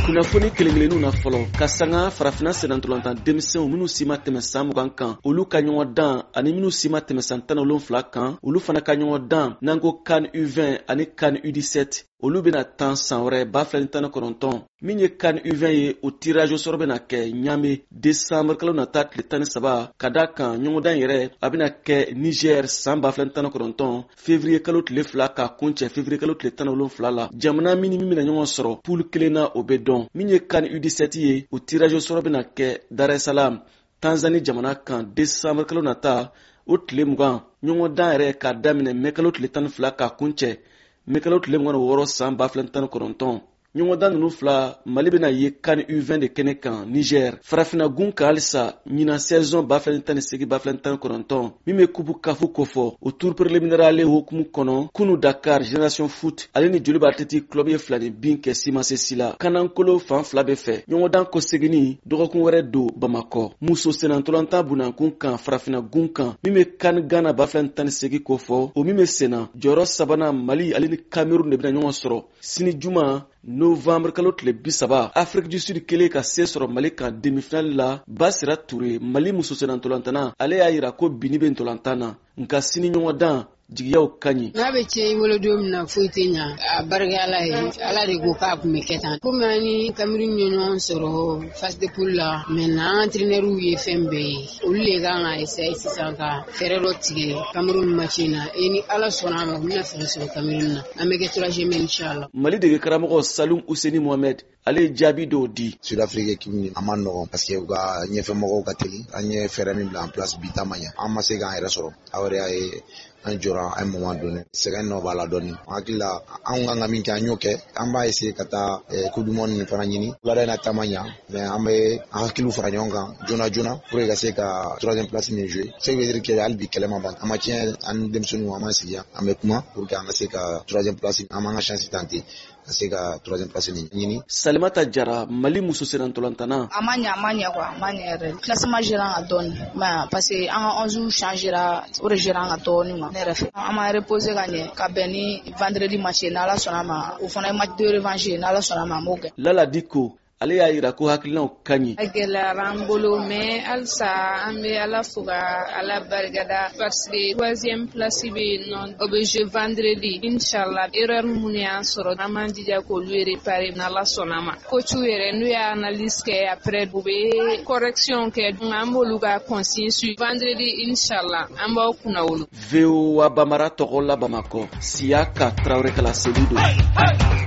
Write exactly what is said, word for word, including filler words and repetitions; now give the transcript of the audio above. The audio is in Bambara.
kunnafoni kelen-kelenninw na fɔlɔ ka sanga farafina senantolantan denmisɛnw minnu si ma tɛmɛ san mugan kan olu ka ɲɔgɔn dan ani minnu si ma tɛmɛ san tan ni wolonwula kan olu fana ka ɲɔgɔn dan n'an ko kan U vingt ani kan U dix-sept olu bena tan san wɛrɛ ba fila ni tan ni kɔnɔntɔn min ye kan U vingt ye o tirage au sort bena kɛ ɲame desanburu kalo nata tile tan ni saba ka da kan ɲɔgɔndan yɛrɛ a bena kɛ Niger san ba fila ni tan ni kɔnɔntɔn février kalo tile fila ka kuncɛ février kalo tile tan ni wolonwula la jamana min ni min bena ɲɔgɔn sɔrɔ poule kelen na o be dɔn min ye kan U dix-sept ye o tirage au sort bena kɛ Dar es Salaam Tanzanie jamana kan desanburu kalo nata o tile mugan ɲɔgɔndan yɛrɛ ka daminɛ mai kalo tile tan ni fila ka kuncɛ mai kalo tile mugan ni wɔɔrɔ san ba fila ni tan ni kɔnɔntɔn ɲɔgɔndan ninnu fila Mali bena ye kan U vingt de kɛnɛ kan Niger farafina gun ka halisa ɲina saison ba fila ni tan ni segin ba fila ni tan ni kɔnɔntɔn min be kubu kafu kofɔ o tour préliminaire ale hokumu kɔnɔ kunu Dakar Génération Foot ale ni Joliba Athletic Club ye fila ni bin kɛ Simasesi la kanankolo fan fila bɛ fɛ ɲɔgɔndan kɔsegini dɔgɔkun wɛrɛ don Bamakɔ muso senantolantan bunankun kan farafina gun kan min be kan Ghana ba fila ni tan ni segin kofɔ o min be senna jɔyɔrɔ sabanan Mali ale ni Cameroun de bena ɲɔgɔn sɔrɔ sini juma novembre kalo tile bi saba Afrique du Sud kelen ka se sɔrɔ Mali kan demi-finale la Basira Touré Mali muso senantolantana ale y'a yira ko bini be ntolantan na nka sini ɲɔgɔndan jigiyaw ka ɲi n'a bɛ tiɲɛ i wolo don min na foyi tɛ ɲa a barika ala ye ala de ko k'a kun bɛ kɛ tan komi an ni Cameroun ye ɲɔgɔn sɔrɔ phase de poule la maintenant an entraîneur ye fɛn bɛɛ ye olu de kan ka essayer sisan ka fɛɛrɛ dɔ tigɛ Cameroun match in na et ni ala sɔnna a ma u bɛna fɛɛrɛ sɔrɔ Cameroun na an bɛ kɛ troisième inchallah Mali dege karamɔgɔ Salum Ouseni Mohamed ale ye jaabi dɔw di Sud-Afrique équipe ni a ma nɔgɔn parce que u ka ɲɛfɛmɔgɔw ka teli an ye fɛɛrɛ min bila en place bi ta ma ɲa an ma se k'an yɛrɛ sɔrɔ a yɛrɛ y'a ye an jɔra un moment donné sɛgɛn nɔ b'a la dɔɔni an hakili la an kan ka min kɛ an y'o kɛ an b'a essayer ka taa coupe du monde nin fana ɲini wulada in na ta ma ɲa mais an bɛ an hakiliw fara ɲɔgɔn kan joona joona pour que ka se ka troisième place nin jouer ce qui veut dire que hali bi kɛlɛ ma ban an ma tiɲɛ an denmisɛnninw an m'an sigi yan an bɛ kuma pour que an ka se ka troisième place an m'an ka chance tenter ka se ka troisième place nin ɲini. Salimata Jara Mali muso senantolantana a ma ɲɛ a ma ɲɛ quoi a ma ɲɛ yɛrɛ classement gérant ka dɔɔni mais parce que an ka onze changera o de gérant ka dɔɔni ma ne yɛrɛ fɛ an ma reposer ka ɲɛ ka bɛn ni vendredi match ye n'ala sɔnna a ma o fana ye match de revanche ye n'ala sɔnna a ma an b'o kɛ. Lala Diko ale y'a yira ko hakilinaw ka ɲi. A gɛlɛyara an bolo mais halisa an bɛ ala fo ka ala barikada parce que troisième place bɛ yen nɔ o bɛ jouer vendredi inchallah erreur minnu y'an sɔrɔ an b'an jija k'olu réparer n'ala sɔnna a ma coach yɛrɛ n'u y'a analyse kɛ après u bɛ correction kɛ donc an b'olu ka consigne suivre vendredi inchallah an b'aw kunna wolo. V O A Bamara tɔgɔ la Bamakɔ Siyaka Traoré Kala Selido.